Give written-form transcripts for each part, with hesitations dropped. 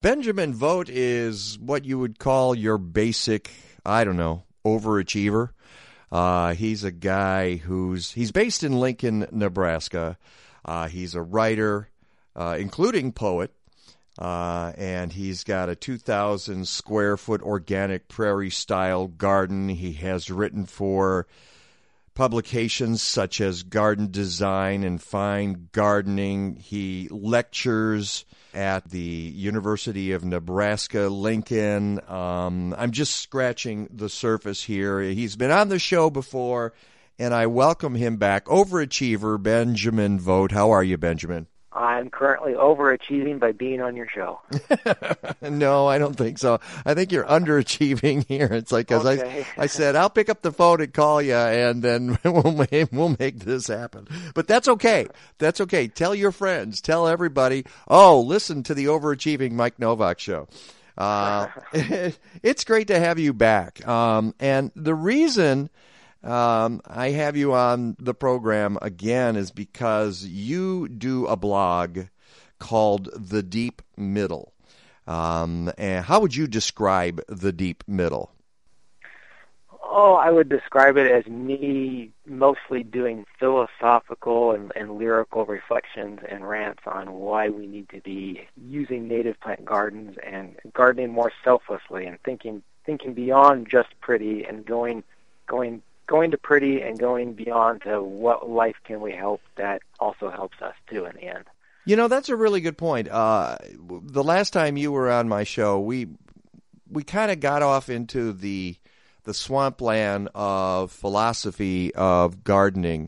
Benjamin Vogt is what you would call your basic, overachiever. He's a guy he's based in Lincoln, Nebraska. He's a writer, including poet, and he's got a 2,000 square foot organic prairie style garden. He has written for publications such as Garden Design and Fine Gardening. He lectures at the University of Nebraska, Lincoln. I'm just scratching the surface here. He's been on the show before, and I welcome him back. Overachiever Benjamin Vogt. How are you, Benjamin? I'm currently overachieving by being on your show. No, I don't think so. I think you're underachieving here. It's like, because okay. I said, I'll pick up the phone and call you, and then we'll make this happen. But that's okay. That's okay. Tell your friends. Tell everybody, listen to the Overachieving Mike Novak show. It's great to have you back. And the reason I have you on the program again is because you do a blog called The Deep Middle. And how would you describe The Deep Middle? I would describe it as me mostly doing philosophical and lyrical reflections and rants on why we need to be using native plant gardens and gardening more selflessly and thinking beyond just pretty and going to pretty and going beyond to what life can we help that also helps us too in the end. You know, that's a really good point. The last time you were on my show, we kind of got off into the swampland of philosophy of gardening.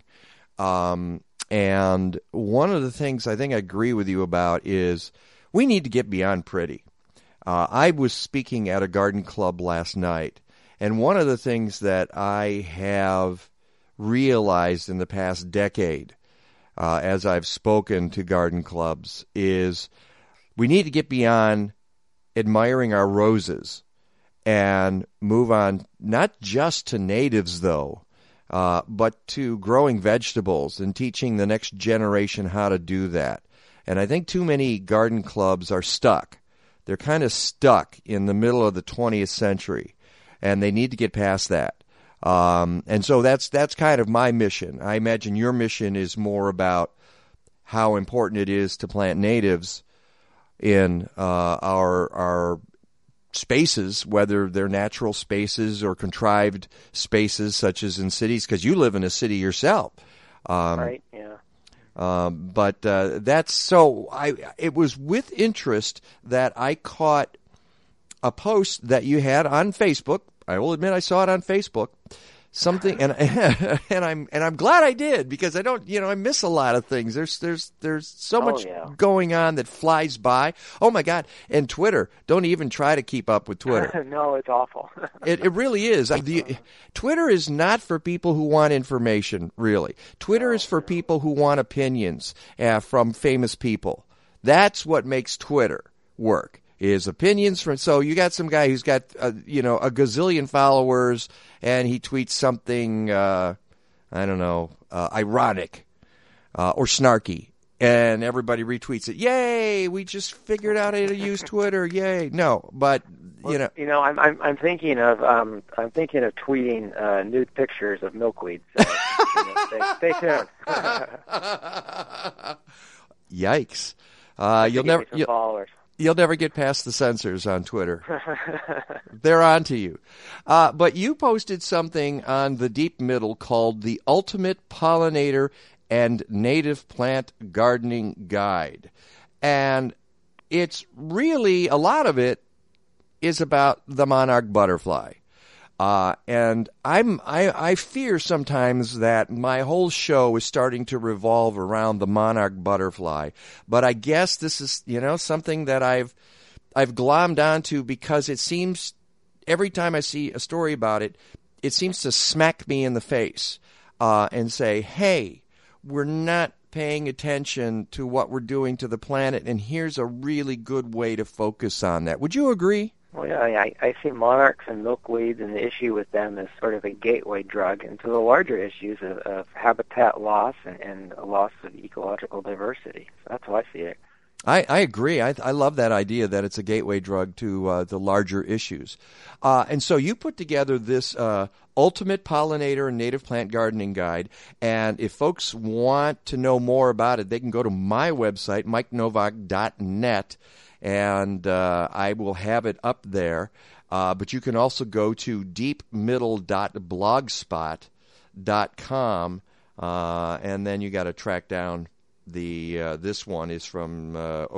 And one of the things I think I agree with you about is we need to get beyond pretty. I was speaking at a garden club last night, and one of the things that I have realized in the past decade, as I've spoken to garden clubs, is we need to get beyond admiring our roses and move on not just to natives, though, but to growing vegetables and teaching the next generation how to do that. And I think too many garden clubs are stuck. They're kind of stuck in the middle of the 20th century. And they need to get past that. And so that's kind of my mission. I imagine your mission is more about how important it is to plant natives in our spaces, whether they're natural spaces or contrived spaces such as in cities, because you live in a city yourself. Right, yeah. But that's so. It was with interest that I caught a post that you had on Facebook. I will admit I saw it on Facebook. Something, and I'm glad I did, because I don't, I miss a lot of things. There's so much going on that flies by. Oh my God! And Twitter. Don't even try to keep up with Twitter. No, it's awful. It really is. Twitter is not for people who want information. Really, Twitter is for people who want opinions from famous people. That's what makes Twitter work. Is opinions from, so you got some guy who's got a gazillion followers, and he tweets something ironic or snarky, and everybody retweets it. Yay, we just figured out how to use Twitter. Yay. No, but I'm thinking of tweeting nude pictures of milkweed. So, stay tuned. Yikes. Followers. You'll never get past the censors on Twitter. They're on to you. But you posted something on The Deep Middle called The Ultimate Pollinator and Native Plant Gardening Guide. And it's really, a lot of it is about the monarch butterfly. And I fear sometimes that my whole show is starting to revolve around the monarch butterfly. But I guess this is, something that I've glommed onto, because it seems every time I see a story about it, it seems to smack me in the face and say, hey, we're not paying attention to what we're doing to the planet, and here's a really good way to focus on that. Would you agree? Well, yeah, I see monarchs and milkweeds and the issue with them as sort of a gateway drug into the larger issues of habitat loss and loss of ecological diversity. So that's how I see it. I agree. I love that idea that it's a gateway drug to the larger issues. And so you put together this Ultimate Pollinator and Native Plant Gardening Guide. And if folks want to know more about it, they can go to my website, mikenovak.net, and I will have it up there. But you can also go to deepmiddle.blogspot.com, and then you got to track down this one is from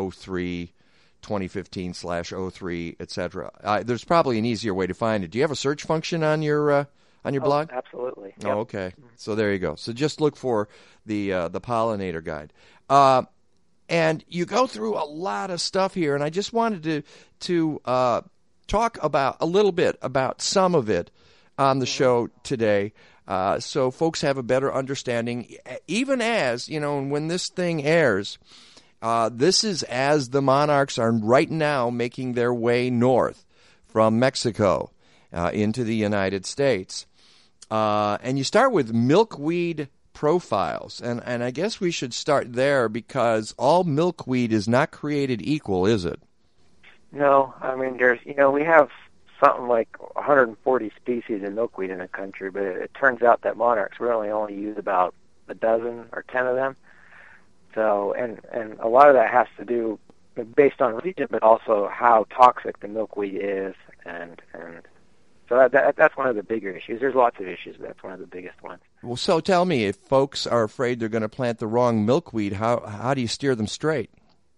2015/03, etc. There's probably an easier way to find it. Do you have a search function on your blog? Absolutely. Yep. Oh, okay. So there you go. So just look for the Pollinator Guide. And you go through a lot of stuff here, and I just wanted to talk about a little bit about some of it on the show today. So folks have a better understanding, even as, when this thing airs, this is as the monarchs are right now making their way north from Mexico into the United States. And you start with milkweed profiles, and I guess we should start there because all milkweed is not created equal, is it? No, I mean, we have something like 140 species of milkweed in the country, but it turns out that monarchs really only use about a dozen or 10 of them. So, and a lot of that has to do based on region, but also how toxic the milkweed is, and so that's one of the bigger issues. There's lots of issues, but that's one of the biggest ones. Well, so tell me, if folks are afraid they're going to plant the wrong milkweed, how do you steer them straight?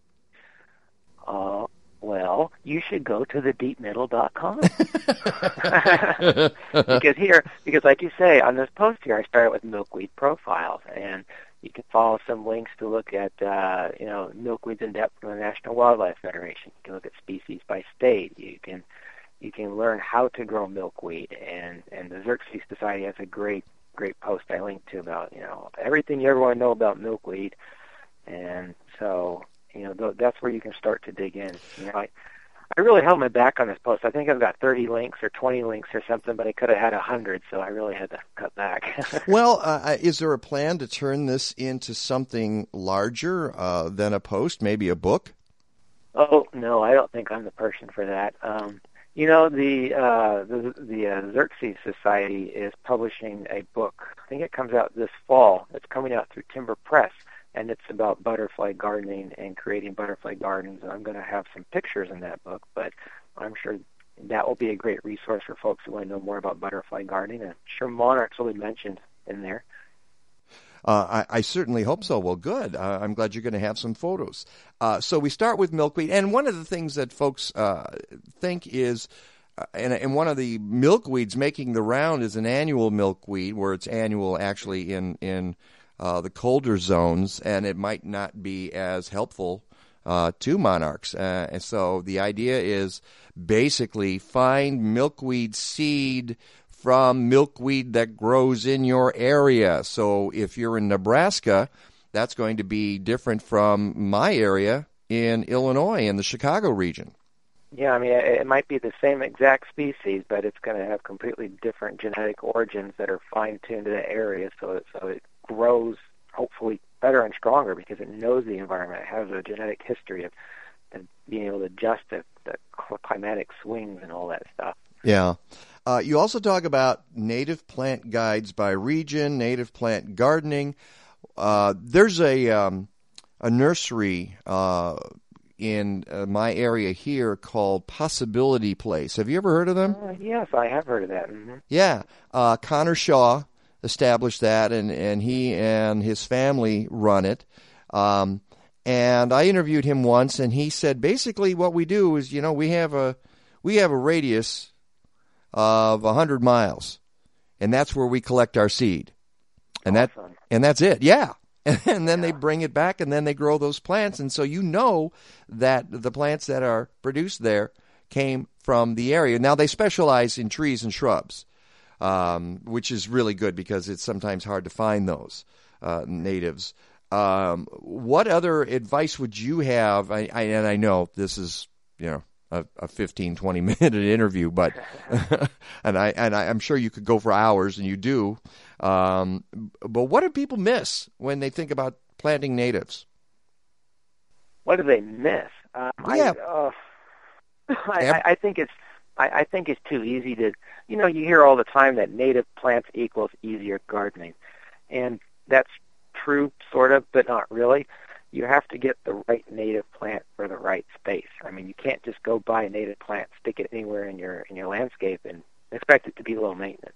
Well, you should go to thedeepmiddle.com. because like you say, on this post here, I started with milkweed profiles, and you can follow some links to look at, milkweeds in depth from the National Wildlife Federation. You can look at species by state. You can learn how to grow milkweed, and the Xerces Society has a great post I linked to about, everything you ever want to know about milkweed, and so, that's where you can start to dig in. I really held my back on this post. I think I've got 30 links or 20 links or something, but I could have had 100, so I really had to cut back. Well, is there a plan to turn this into something larger than a post, maybe a book? Oh, no, I don't think I'm the person for that. The Xerces Society is publishing a book. I think it comes out this fall. It's coming out through Timber Press, and it's about butterfly gardening and creating butterfly gardens. And I'm going to have some pictures in that book, but I'm sure that will be a great resource for folks who want to know more about butterfly gardening. And I'm sure monarchs will be mentioned in there. I certainly hope so. Well, good. I'm glad you're going to have some photos. So we start with milkweed, and one of the things that folks think is, and one of the milkweeds making the round is an annual milkweed, where it's annual actually in the colder zones, and it might not be as helpful to monarchs. And so the idea is basically find milkweed seed from milkweed that grows in your area. So if you're in Nebraska, that's going to be different from my area in Illinois, in the Chicago region. Yeah, I mean, it might be the same exact species, but it's going to have completely different genetic origins that are fine-tuned to the area, so it grows hopefully better and stronger because it knows the environment. It has a genetic history of being able to adjust to the climatic swings and all that stuff. Yeah. You also talk about native plant guides by region, native plant gardening. There's a nursery in my area here called Possibility Place. Have you ever heard of them? Yes, I have heard of that. Mm-hmm. Yeah. Connor Shaw established that, and he and his family run it. And I interviewed him once, and he said basically what we do is, we have a radius of 100 miles, and that's where we collect our seed, and awesome. That's it. Yeah. And then they bring it back, and then they grow those plants, and so that the plants that are produced there came from the area. Now they specialize in trees and shrubs, which is really good because it's sometimes hard to find those natives. What other advice would you have? And I know this is a 15, 20-minute interview, but and I'm sure you could go for hours, and you do. But what do people miss when they think about planting natives? what do they miss? Yeah. I think it's too easy to, you hear all the time that native plants equals easier gardening, and that's true, sort of, but not really. You have to get the right native plant for the right space. I mean, you can't just go buy a native plant, stick it anywhere in your landscape, and expect it to be low maintenance.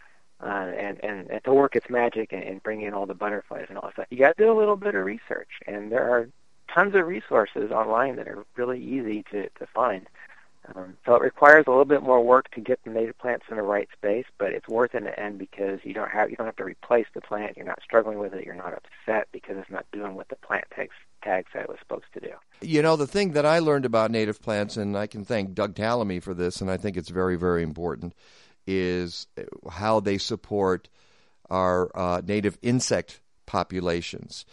And to work its magic and bring in all the butterflies and all that stuff. You got to do a little bit of research, and there are tons of resources online that are really easy to find. So it requires a little bit more work to get the native plants in the right space, but it's worth it in the end because you don't have to replace the plant. You're not struggling with it. You're not upset because it's not doing what the plant tag said it was supposed to do. The thing that I learned about native plants, and I can thank Doug Tallamy for this, and I think it's very, very important, is how they support our native insect populations.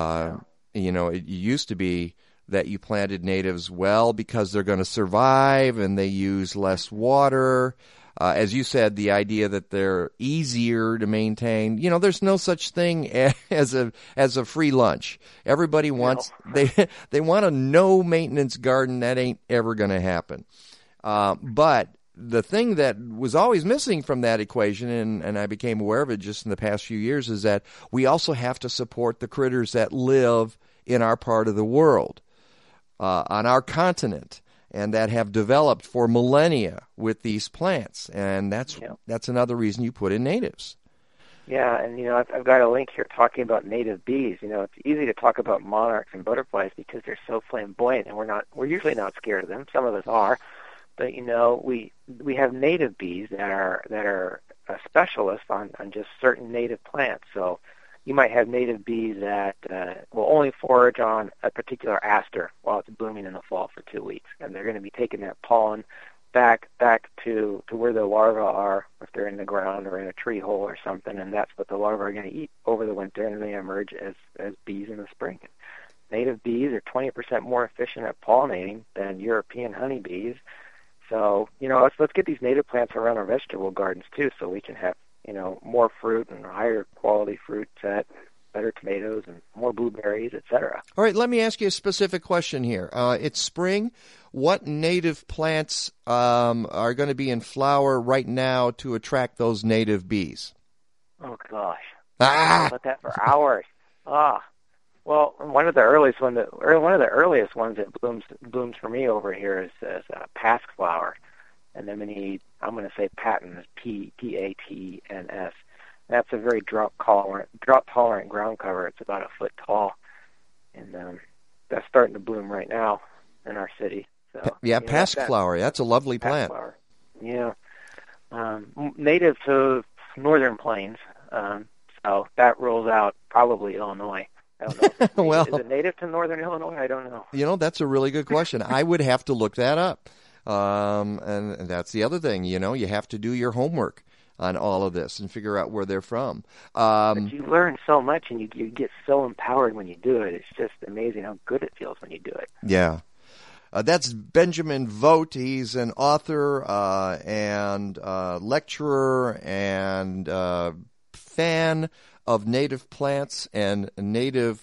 It used to be that you planted natives well because they're going to survive and they use less water. As you said, the idea that they're easier to maintain. There's no such thing as a free lunch. Everybody wants they want a no maintenance garden. That ain't ever going to happen. But the thing that was always missing from that equation, and I became aware of it just in the past few years, is that we also have to support the critters that live in our part of the world, on our continent, and that have developed for millennia with these plants. And that's another reason you put in natives. Yeah, and I've got a link here talking about native bees. It's easy to talk about monarchs and butterflies because they're so flamboyant, and we're usually not scared of them. Some of us are. But we have native bees that are specialists on just certain native plants. So you might have native bees that will only forage on a particular aster while it's blooming in the fall for 2 weeks, and they're going to be taking that pollen back to where the larvae are, if they're in the ground or in a tree hole or something, and that's what the larvae are going to eat over the winter, and they emerge as bees in the spring. Native bees are 20% more efficient at pollinating than European honeybees. So, let's get these native plants around our vegetable gardens, too, so we can have, more fruit and higher quality fruit set, better tomatoes and more blueberries, etc. All right, let me ask you a specific question here. It's spring. What native plants are going to be in flower right now to attract those native bees? Oh, gosh. Talk about that for hours. Well, one of the earliest ones that blooms for me over here is pasque flower, and then I'm going to say patens, Patens. That's a very drought tolerant ground cover. It's about a foot tall, and that's starting to bloom right now in our city. So pasque flower. That's a lovely plant. Flower. Yeah, native to northern plains. So that rules out probably Illinois. I don't know. Is it native to northern Illinois? I don't know. That's a really good question. I would have to look that up. And that's the other thing, you have to do your homework on all of this and figure out where they're from. But you learn so much, and you get so empowered when you do it. It's just amazing how good it feels when you do it. Yeah. That's Benjamin Vogt. He's an author and lecturer and fan of native plants and native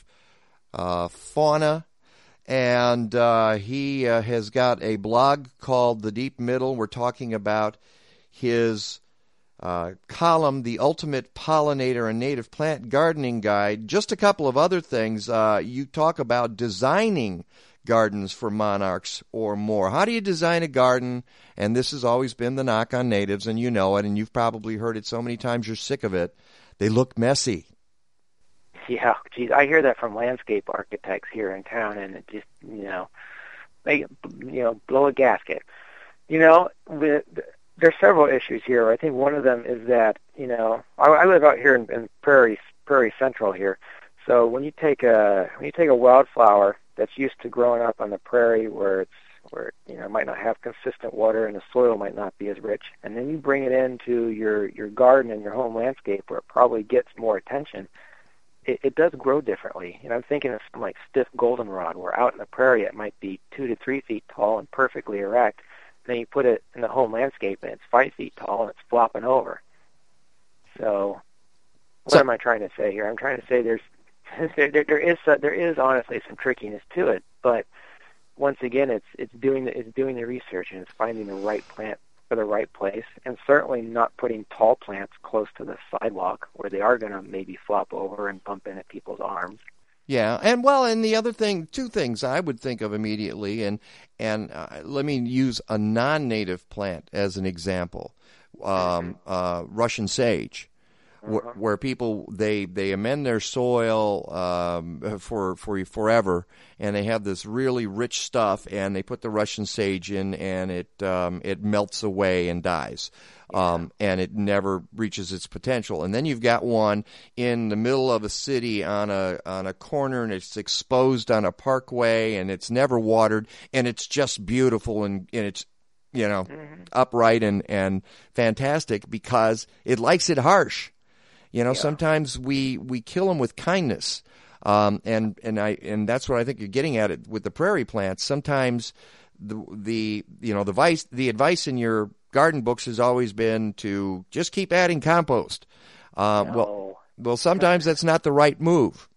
fauna. And he has got a blog called The Deep Middle. We're talking about his column, The Ultimate Pollinator and Native Plant Gardening Guide. Just a couple of other things. You talk about designing gardens for monarchs or more. How do you design a garden? And this has always been the knock on natives, and you know it, and you've probably heard it so many times you're sick of it. They look messy. Yeah, geez, I hear that from landscape architects here in town, and it just, they, blow a gasket. There's several issues here. I think one of them is that, I live out here in Prairie Central here. So when you take a wildflower that's used to growing up on the prairie where it might not have consistent water and the soil might not be as rich, and then you bring it into your garden and your home landscape where it probably gets more attention, it does grow differently. I'm thinking of something like stiff goldenrod, where out in the prairie it might be 2 to 3 feet tall and perfectly erect. Then you put it in the home landscape and it's 5 feet tall and it's flopping over. So what am I trying to say here? I'm trying to say there's there is honestly some trickiness to it, but once again, it's doing the research, and it's finding the right plant for the right place, and certainly not putting tall plants close to the sidewalk where they are going to maybe flop over and bump into people's arms. Yeah, and the other thing, two things I would think of immediately, and let me use a non-native plant as an example, Russian sage. Where people they amend their soil for forever, and they have this really rich stuff, and they put the Russian sage in, and it melts away and dies, and it never reaches its potential. And then you've got one in the middle of a city on a corner, and it's exposed on a parkway, and it's never watered, and it's just beautiful, and it's upright and fantastic because it likes it harsh. Sometimes we kill them with kindness, and that's what I think you're getting at it with the prairie plants. Sometimes the advice in your garden books has always been to just keep adding compost. No. Well, sometimes that's not the right move.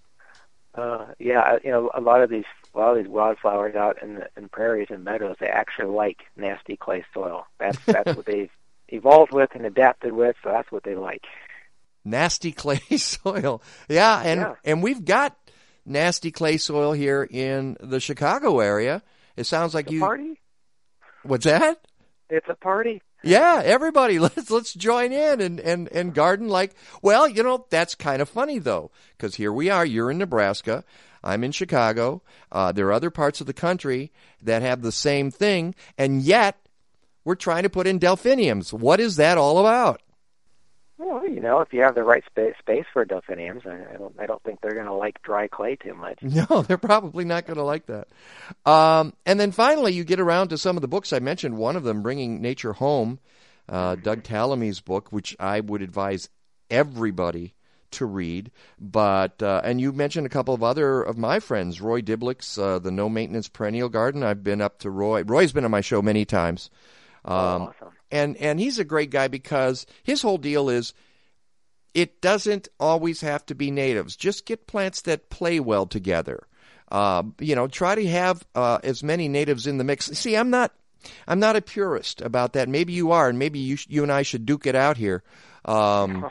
A lot of these wildflowers out in prairies and meadows, they actually like nasty clay soil. That's what they've evolved with and adapted with, so that's what they like. Nasty clay soil. And we've got nasty clay soil here in the Chicago area. It sounds like party? What's that? It's a party. Yeah, everybody, let's join in and garden like, that's kind of funny though, because here we are, you're in Nebraska, I'm in Chicago, there are other parts of the country that have the same thing, and yet we're trying to put in delphiniums. What is that all about? Well, if you have the right space for delphiniums, I don't think they're going to like dry clay too much. No, they're probably not going to like that. And then finally, you get around to some of the books I mentioned. One of them, Bringing Nature Home, Doug Tallamy's book, which I would advise everybody to read. But and you mentioned a couple of other of my friends, Roy Diblick's The No Maintenance Perennial Garden. I've been up to Roy. Roy's been on my show many times. Awesome. And he's a great guy because his whole deal is it doesn't always have to be natives. Just get plants that play well together. Try to have as many natives in the mix. See, I'm not a purist about that. Maybe you are, and maybe you and I should duke it out here. Well,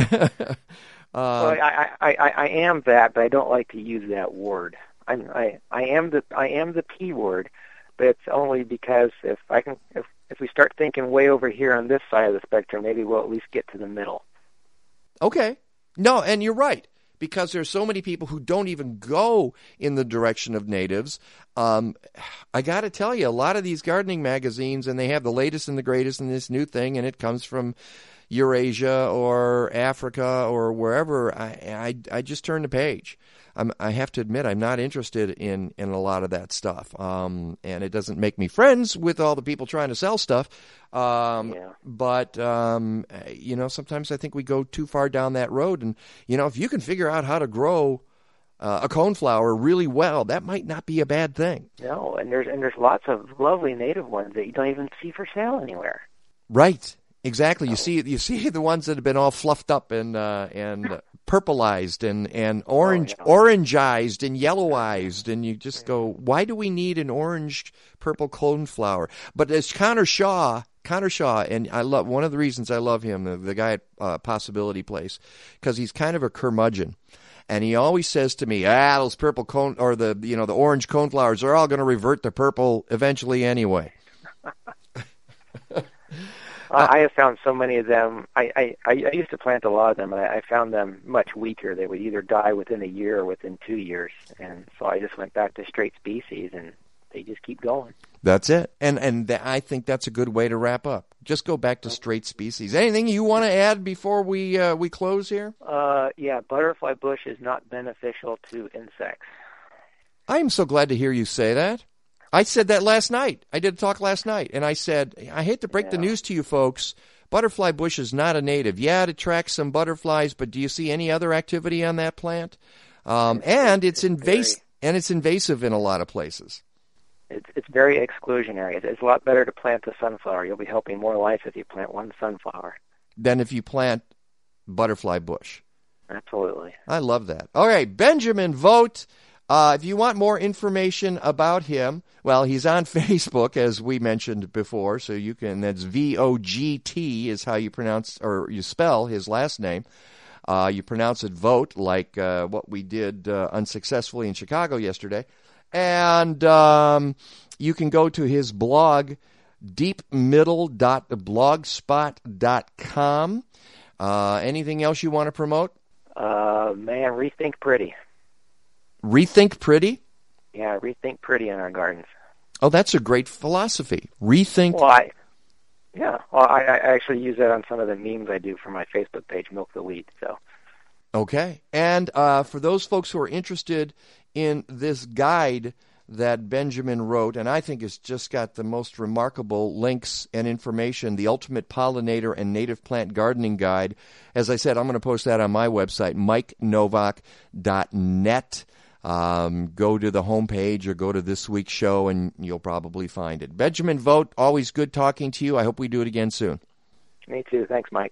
I am that, but I don't like to use that word. I am the P word, but it's only because if we start thinking way over here on this side of the spectrum, maybe we'll at least get to the middle. Okay. No, and you're right, because there's so many people who don't even go in the direction of natives. I got to tell you, a lot of these gardening magazines, and they have the latest and the greatest in this new thing, and it comes from Eurasia or Africa or wherever. I just turn the page. I have to admit, I'm not interested in a lot of that stuff, and it doesn't make me friends with all the people trying to sell stuff. But sometimes I think we go too far down that road. And if you can figure out how to grow a coneflower really well, that might not be a bad thing. No, and there's lots of lovely native ones that you don't even see for sale anywhere. Right. Exactly. You see the ones that have been all fluffed up and purplized and orangized and yellowized, and you just go, why do we need an orange purple coneflower? But as Connor Shaw, and I love one of the reasons I love him, the guy at Possibility Place, because he's kind of a curmudgeon. And he always says to me, those purple cone or the orange coneflowers are all going to revert to purple eventually anyway. I have found so many of them. I used to plant a lot of them, and I found them much weaker. They would either die within a year or within 2 years. And so I just went back to straight species, and they just keep going. That's it. And I think that's a good way to wrap up. Just go back to straight species. Anything you want to add before we close here? Butterfly bush is not beneficial to insects. I am so glad to hear you say that. I said that last night. I did a talk last night, and I said, I hate to break the news to you folks, butterfly bush is not a native. Yeah, it attracts some butterflies, but do you see any other activity on that plant? And it's invasive in a lot of places. It's very exclusionary. It's a lot better to plant a sunflower. You'll be helping more life if you plant one sunflower than if you plant butterfly bush. Absolutely. I love that. All right, Benjamin Vogt. If you want more information about him, well, he's on Facebook, as we mentioned before, so you can, that's V-O-G-T is how you pronounce, or you spell his last name. You pronounce it Vogt, like what we did unsuccessfully in Chicago yesterday. And you can go to his blog, deepmiddle.blogspot.com. Anything else you want to promote? Man, rethink pretty. Rethink pretty? Yeah, rethink pretty in our gardens. Oh, that's a great philosophy. Rethink. Well, I actually use that on some of the memes I do for my Facebook page, Milk the Wheat. So. Okay. And for those folks who are interested in this guide that Benjamin wrote, and I think it's just got the most remarkable links and information, the Ultimate Pollinator and Native Plant Gardening Guide. As I said, I'm going to post that on my website, MikeNovak.net. Go to the homepage or go to this week's show, and you'll probably find it. Benjamin Vogt, always good talking to you. I hope we do it again soon. Me too. Thanks, Mike.